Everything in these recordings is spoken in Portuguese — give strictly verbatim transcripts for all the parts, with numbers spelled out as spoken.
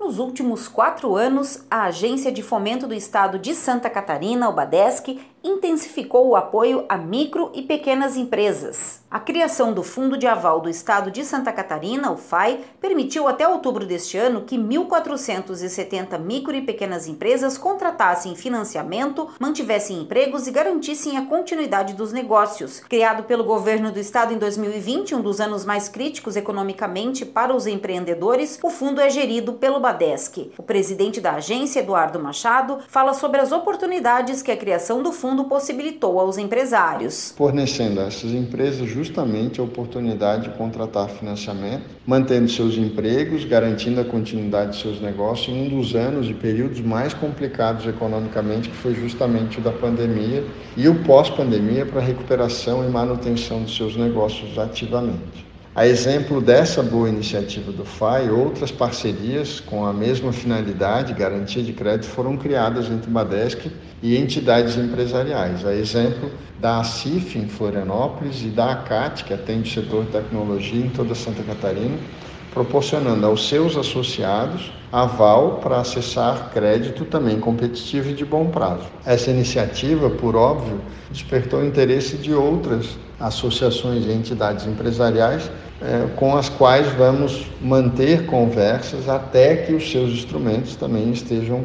Nos últimos quatro anos, a Agência de Fomento do Estado de Santa Catarina, o BADESC, intensificou o apoio a micro e pequenas empresas. A criação do Fundo de Aval do Estado de Santa Catarina, o F A I, permitiu até outubro deste ano que mil quatrocentas e setenta micro e pequenas empresas contratassem financiamento, mantivessem empregos e garantissem a continuidade dos negócios. Criado pelo governo do estado em dois mil e vinte, um dos anos mais críticos economicamente para os empreendedores, o fundo é gerido pelo BADESC. O presidente da agência, Eduardo Machado, fala sobre as oportunidades que a criação do fundo possibilitou aos empresários. Fornecendo a essas empresas justamente a oportunidade de contratar financiamento, mantendo seus empregos, garantindo a continuidade de seus negócios em um dos anos e períodos mais complicados economicamente, que foi justamente o da pandemia e o pós-pandemia para a recuperação e manutenção dos seus negócios ativamente. A exemplo dessa boa iniciativa do F A I, outras parcerias com a mesma finalidade, garantia de crédito, foram criadas entre o BADESC e entidades empresariais. A exemplo da ACIF em Florianópolis e da ACAT, que atende o setor de tecnologia em toda Santa Catarina, proporcionando aos seus associados aval para acessar crédito também competitivo e de bom prazo. Essa iniciativa, por óbvio, despertou o interesse de outras associações e entidades empresariais eh, com as quais vamos manter conversas até que os seus instrumentos também estejam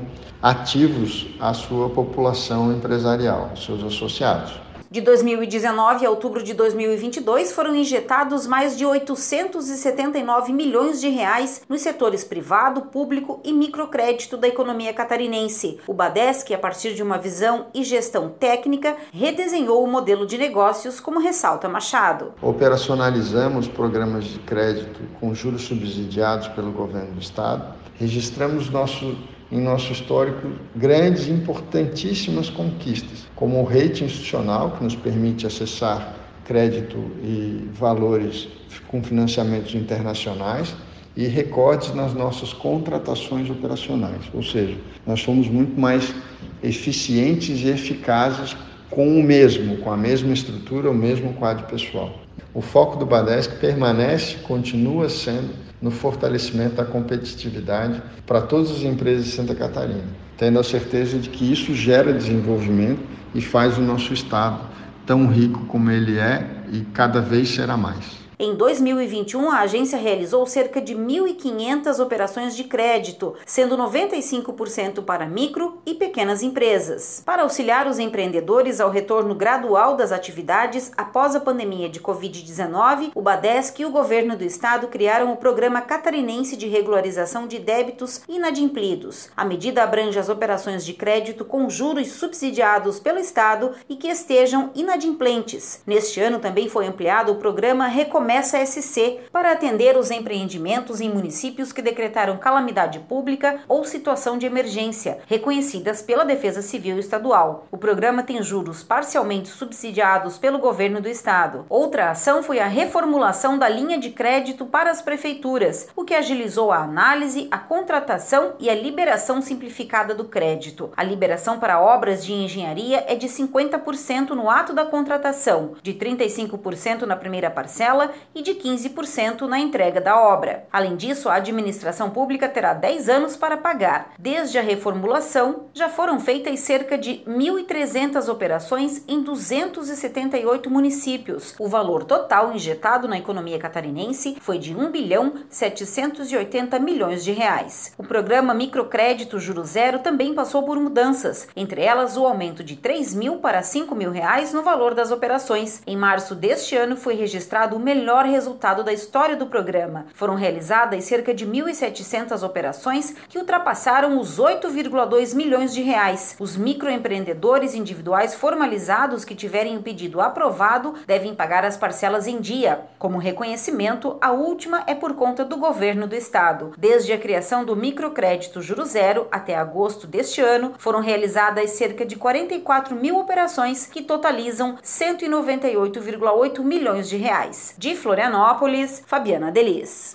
ativos à sua população empresarial, aos seus associados. De dois mil e dezenove a outubro de dois mil e vinte e dois, foram injetados mais de oitocentos e setenta e nove milhões de reais nos setores privado, público e microcrédito da economia catarinense. O BADESC, a partir de uma visão e gestão técnica, redesenhou o modelo de negócios, como ressalta Machado. Operacionalizamos programas de crédito com juros subsidiados pelo governo do estado. Registramos nosso em nosso histórico grandes e importantíssimas conquistas, como o rating institucional, que nos permite acessar crédito e valores com financiamentos internacionais, e recordes nas nossas contratações operacionais, ou seja, nós somos muito mais eficientes e eficazes com o mesmo, com a mesma estrutura, o mesmo quadro pessoal. O foco do BADESC permanece, continua sendo, no fortalecimento da competitividade para todas as empresas de Santa Catarina, tendo a certeza de que isso gera desenvolvimento e faz o nosso estado tão rico como ele é e cada vez será mais. Em dois mil e vinte e um, a agência realizou cerca de mil e quinhentas operações de crédito, sendo noventa e cinco por cento para micro e pequenas empresas. Para auxiliar os empreendedores ao retorno gradual das atividades após a pandemia de covid dezenove, o BADESC e o governo do estado criaram o Programa Catarinense de Regularização de Débitos Inadimplidos. A medida abrange as operações de crédito com juros subsidiados pelo estado e que estejam inadimplentes. Neste ano também foi ampliado o programa Recomeça S C para atender os empreendimentos em municípios que decretaram calamidade pública ou situação de emergência, reconhecidas pela Defesa Civil Estadual. O programa tem juros parcialmente subsidiados pelo governo do estado. Outra ação foi a reformulação da linha de crédito para as prefeituras, o que agilizou a análise, a contratação e a liberação simplificada do crédito. A liberação para obras de engenharia é de cinquenta por cento no ato da contratação, de trinta e cinco por cento na primeira parcela e de quinze por cento na entrega da obra. Além disso, a administração pública terá dez anos para pagar. Desde a reformulação, já foram feitas cerca de mil e trezentas operações em duzentos e setenta e oito municípios. O valor total injetado na economia catarinense foi de um bilhão setecentos e oitenta milhões de reais. O programa Microcrédito Juro Zero também passou por mudanças, entre elas o aumento de três mil para cinco mil reais no valor das operações. Em março deste ano foi registrado o melhor resultado da história do programa. Foram realizadas cerca de mil e setecentas operações que ultrapassaram os oito vírgula dois milhões de reais. Os microempreendedores individuais formalizados que tiverem o pedido aprovado devem pagar as parcelas em dia. Como reconhecimento, a última é por conta do governo do estado. Desde a criação do Microcrédito Juro Zero até agosto deste ano, foram realizadas cerca de quarenta e quatro mil operações que totalizam cento e noventa e oito vírgula oito milhões de reais. De Florianópolis, Fabiana Delis.